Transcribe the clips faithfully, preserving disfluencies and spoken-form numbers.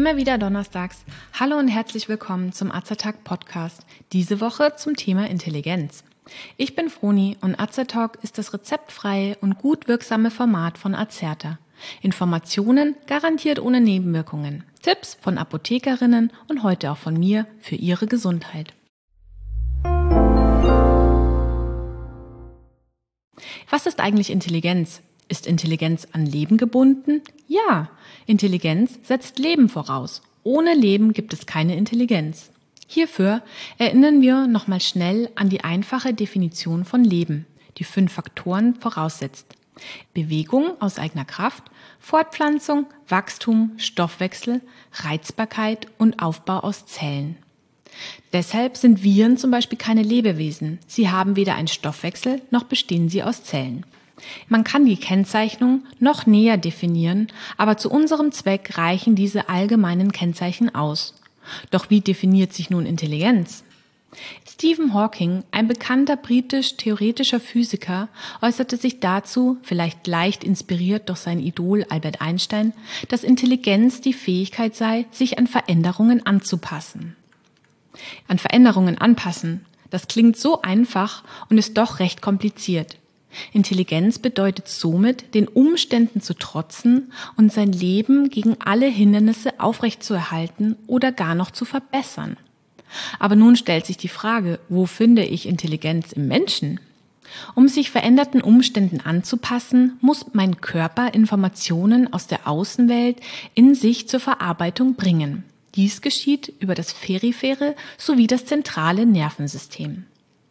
Immer wieder donnerstags. Hallo und herzlich willkommen zum Azertag Podcast. Diese Woche zum Thema Intelligenz. Ich bin Froni und Azertalk ist das rezeptfreie und gut wirksame Format von Azerta. Informationen garantiert ohne Nebenwirkungen. Tipps von Apothekerinnen und heute auch von mir für Ihre Gesundheit. Was ist eigentlich Intelligenz? Ist Intelligenz an Leben gebunden? Ja, Intelligenz setzt Leben voraus. Ohne Leben gibt es keine Intelligenz. Hierfür erinnern wir nochmal schnell an die einfache Definition von Leben, die fünf Faktoren voraussetzt. Bewegung aus eigener Kraft, Fortpflanzung, Wachstum, Stoffwechsel, Reizbarkeit und Aufbau aus Zellen. Deshalb sind Viren zum Beispiel keine Lebewesen. Sie haben weder einen Stoffwechsel noch bestehen sie aus Zellen. Man kann die Kennzeichnung noch näher definieren, aber zu unserem Zweck reichen diese allgemeinen Kennzeichen aus. Doch wie definiert sich nun Intelligenz? Stephen Hawking, ein bekannter britisch-theoretischer Physiker, äußerte sich dazu, vielleicht leicht inspiriert durch sein Idol Albert Einstein, dass Intelligenz die Fähigkeit sei, sich an Veränderungen anzupassen. An Veränderungen anpassen, das klingt so einfach und ist doch recht kompliziert. Intelligenz bedeutet somit, den Umständen zu trotzen und sein Leben gegen alle Hindernisse aufrechtzuerhalten oder gar noch zu verbessern. Aber nun stellt sich die Frage, wo finde ich Intelligenz im Menschen? Um sich veränderten Umständen anzupassen, muss mein Körper Informationen aus der Außenwelt in sich zur Verarbeitung bringen. Dies geschieht über das periphere sowie das zentrale Nervensystem.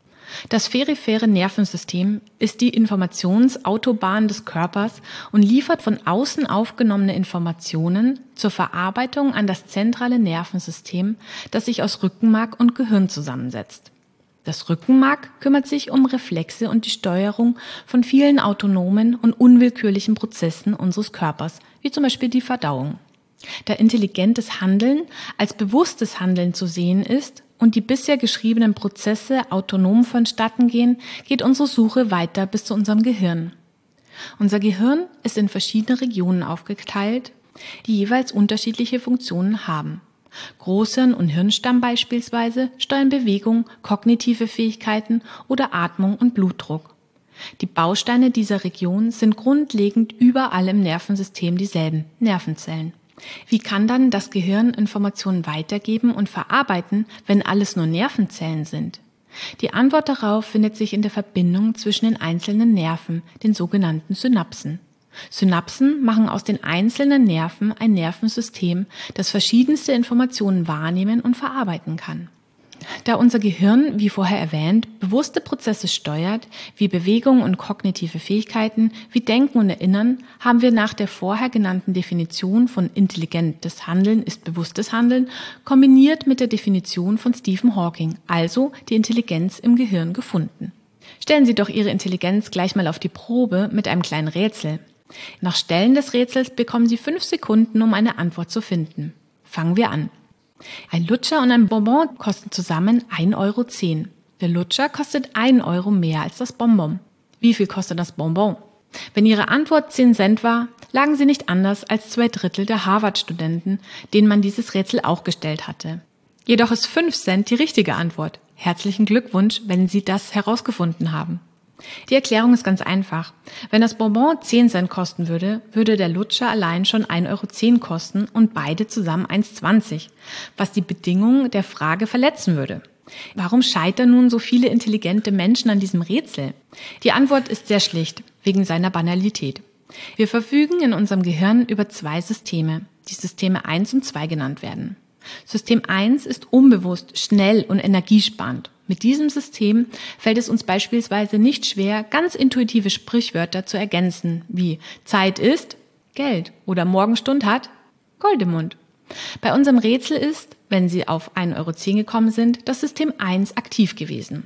Das periphere Nervensystem ist die Informationsautobahn des Körpers und liefert von außen aufgenommene Informationen zur Verarbeitung an das zentrale Nervensystem, das sich aus Rückenmark und Gehirn zusammensetzt. Das Rückenmark kümmert sich um Reflexe und die Steuerung von vielen autonomen und unwillkürlichen Prozessen unseres Körpers, wie zum Beispiel die Verdauung. Da intelligentes Handeln als bewusstes Handeln zu sehen ist und die bisher geschriebenen Prozesse autonom vonstatten gehen, geht unsere Suche weiter bis zu unserem Gehirn. Unser Gehirn ist in verschiedene Regionen aufgeteilt, die jeweils unterschiedliche Funktionen haben. Großhirn und Hirnstamm beispielsweise steuern Bewegung, kognitive Fähigkeiten oder Atmung und Blutdruck. Die Bausteine dieser Region sind grundlegend überall im Nervensystem dieselben, Nervenzellen. Wie kann dann das Gehirn Informationen weitergeben und verarbeiten, wenn alles nur Nervenzellen sind? Die Antwort darauf findet sich in der Verbindung zwischen den einzelnen Nerven, den sogenannten Synapsen. Synapsen machen aus den einzelnen Nerven ein Nervensystem, das verschiedenste Informationen wahrnehmen und verarbeiten kann. Da unser Gehirn, wie vorher erwähnt, bewusste Prozesse steuert, wie Bewegung und kognitive Fähigkeiten, wie Denken und Erinnern, haben wir nach der vorher genannten Definition von intelligentes Handeln ist bewusstes Handeln, kombiniert mit der Definition von Stephen Hawking, also die Intelligenz im Gehirn, gefunden. Stellen Sie doch Ihre Intelligenz gleich mal auf die Probe mit einem kleinen Rätsel. Nach Stellen des Rätsels bekommen Sie fünf Sekunden, um eine Antwort zu finden. Fangen wir an. Ein Lutscher und ein Bonbon kosten zusammen ein Euro zehn. Der Lutscher kostet ein Euro mehr als das Bonbon. Wie viel kostet das Bonbon? Wenn Ihre Antwort zehn Cent war, lagen Sie nicht anders als zwei Drittel der Harvard-Studenten, denen man dieses Rätsel auch gestellt hatte. Jedoch ist fünf Cent die richtige Antwort. Herzlichen Glückwunsch, wenn Sie das herausgefunden haben. Die Erklärung ist ganz einfach. Wenn das Bonbon zehn Cent kosten würde, würde der Lutscher allein schon ein Euro zehn kosten und beide zusammen eins Euro zwanzig, was die Bedingungen der Frage verletzen würde. Warum scheitern nun so viele intelligente Menschen an diesem Rätsel? Die Antwort ist sehr schlicht, wegen seiner Banalität. Wir verfügen in unserem Gehirn über zwei Systeme, die Systeme eins und zwei genannt werden. System eins ist unbewusst, schnell und energiesparend. Mit diesem System fällt es uns beispielsweise nicht schwer, ganz intuitive Sprichwörter zu ergänzen, wie Zeit ist Geld oder Morgenstund hat Gold im Mund. Bei unserem Rätsel ist, wenn Sie auf ein Euro zehn gekommen sind, das System eins aktiv gewesen.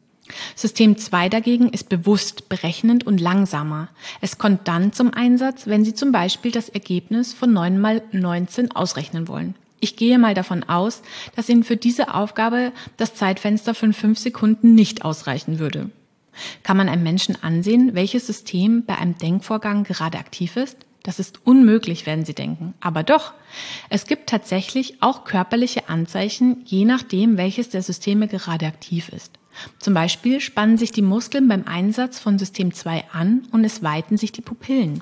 System zwei dagegen ist bewusst, berechnend und langsamer. Es kommt dann zum Einsatz, wenn Sie zum Beispiel das Ergebnis von neun mal neunzehn ausrechnen wollen. Ich gehe mal davon aus, dass Ihnen für diese Aufgabe das Zeitfenster von fünf Sekunden nicht ausreichen würde. Kann man einem Menschen ansehen, welches System bei einem Denkvorgang gerade aktiv ist? Das ist unmöglich, werden Sie denken. Aber doch, es gibt tatsächlich auch körperliche Anzeichen, je nachdem, welches der Systeme gerade aktiv ist. Zum Beispiel spannen sich die Muskeln beim Einsatz von System zwei an und es weiten sich die Pupillen.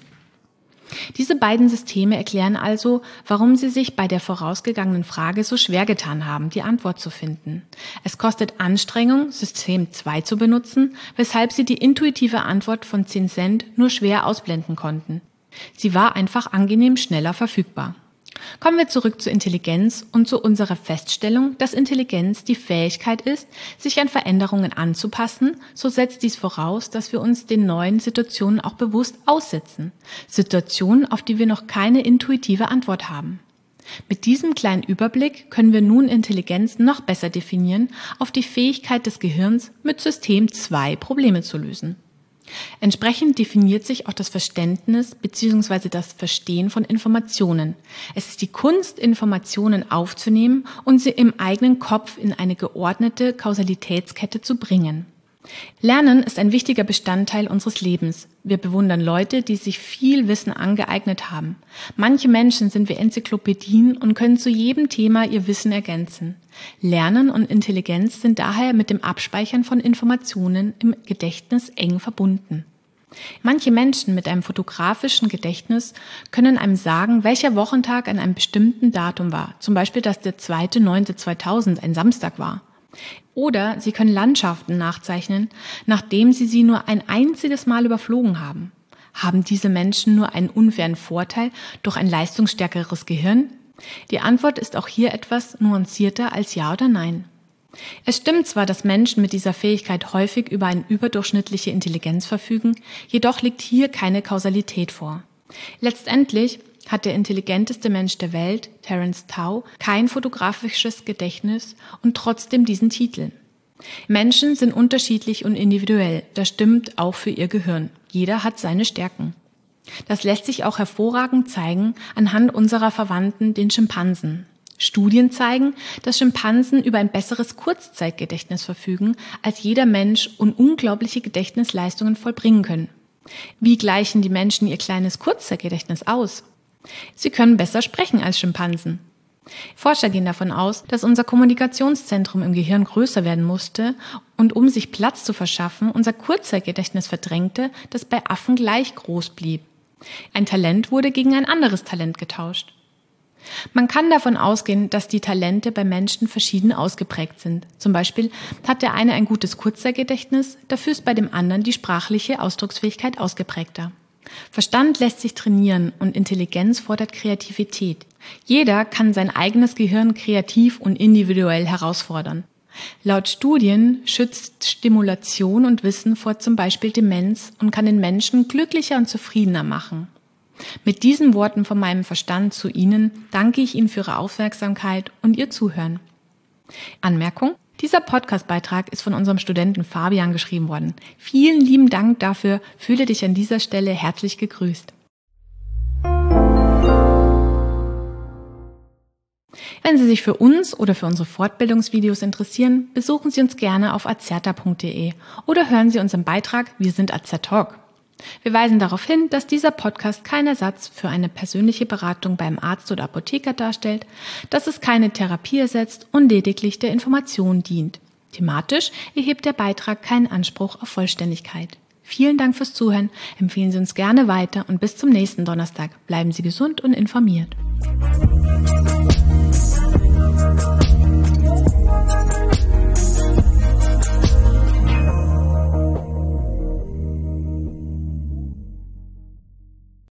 Diese beiden Systeme erklären also, warum Sie sich bei der vorausgegangenen Frage so schwer getan haben, die Antwort zu finden. Es kostet Anstrengung, System zwei zu benutzen, weshalb Sie die intuitive Antwort von zehn Cent nur schwer ausblenden konnten. Sie war einfach angenehm schneller verfügbar. Kommen wir zurück zur Intelligenz und zu unserer Feststellung, dass Intelligenz die Fähigkeit ist, sich an Veränderungen anzupassen. So setzt dies voraus, dass wir uns den neuen Situationen auch bewusst aussetzen. Situationen, auf die wir noch keine intuitive Antwort haben. Mit diesem kleinen Überblick können wir nun Intelligenz noch besser definieren auf die Fähigkeit des Gehirns, mit System zwei Probleme zu lösen. Entsprechend definiert sich auch das Verständnis bzw. das Verstehen von Informationen. Es ist die Kunst, Informationen aufzunehmen und sie im eigenen Kopf in eine geordnete Kausalitätskette zu bringen. Lernen ist ein wichtiger Bestandteil unseres Lebens. Wir bewundern Leute, die sich viel Wissen angeeignet haben. Manche Menschen sind wie Enzyklopädien und können zu jedem Thema ihr Wissen ergänzen. Lernen und Intelligenz sind daher mit dem Abspeichern von Informationen im Gedächtnis eng verbunden. Manche Menschen mit einem fotografischen Gedächtnis können einem sagen, welcher Wochentag an einem bestimmten Datum war. Zum Beispiel, dass der zweiter neunter zweitausend ein Samstag war. Oder sie können Landschaften nachzeichnen, nachdem sie sie nur ein einziges Mal überflogen haben. Haben diese Menschen nur einen unfairen Vorteil durch ein leistungsstärkeres Gehirn? Die Antwort ist auch hier etwas nuancierter als Ja oder Nein. Es stimmt zwar, dass Menschen mit dieser Fähigkeit häufig über eine überdurchschnittliche Intelligenz verfügen, jedoch liegt hier keine Kausalität vor. Letztendlich hat der intelligenteste Mensch der Welt, Terence Tao, kein fotografisches Gedächtnis und trotzdem diesen Titel. Menschen sind unterschiedlich und individuell, das stimmt auch für ihr Gehirn. Jeder hat seine Stärken. Das lässt sich auch hervorragend zeigen anhand unserer Verwandten, den Schimpansen. Studien zeigen, dass Schimpansen über ein besseres Kurzzeitgedächtnis verfügen, als jeder Mensch und unglaubliche Gedächtnisleistungen vollbringen können. Wie gleichen die Menschen ihr kleines Kurzzeitgedächtnis aus? Sie können besser sprechen als Schimpansen. Forscher gehen davon aus, dass unser Kommunikationszentrum im Gehirn größer werden musste und um sich Platz zu verschaffen, unser Kurzzeitgedächtnis verdrängte, das bei Affen gleich groß blieb. Ein Talent wurde gegen ein anderes Talent getauscht. Man kann davon ausgehen, dass die Talente bei Menschen verschieden ausgeprägt sind. Zum Beispiel hat der eine ein gutes Kurzzeitgedächtnis, dafür ist bei dem anderen die sprachliche Ausdrucksfähigkeit ausgeprägter. Verstand lässt sich trainieren und Intelligenz fordert Kreativität. Jeder kann sein eigenes Gehirn kreativ und individuell herausfordern. Laut Studien schützt Stimulation und Wissen vor zum Beispiel Demenz und kann den Menschen glücklicher und zufriedener machen. Mit diesen Worten von meinem Verstand zu Ihnen danke ich Ihnen für Ihre Aufmerksamkeit und Ihr Zuhören. Anmerkung: Dieser Podcast-Beitrag ist von unserem Studenten Fabian geschrieben worden. Vielen lieben Dank dafür. Fühle dich an dieser Stelle herzlich gegrüßt. Wenn Sie sich für uns oder für unsere Fortbildungsvideos interessieren, besuchen Sie uns gerne auf azerta punkt de oder hören Sie unseren Beitrag Wir sind Azertalk. Wir weisen darauf hin, dass dieser Podcast kein Ersatz für eine persönliche Beratung beim Arzt oder Apotheker darstellt, dass es keine Therapie ersetzt und lediglich der Information dient. Thematisch erhebt der Beitrag keinen Anspruch auf Vollständigkeit. Vielen Dank fürs Zuhören, empfehlen Sie uns gerne weiter und bis zum nächsten Donnerstag. Bleiben Sie gesund und informiert.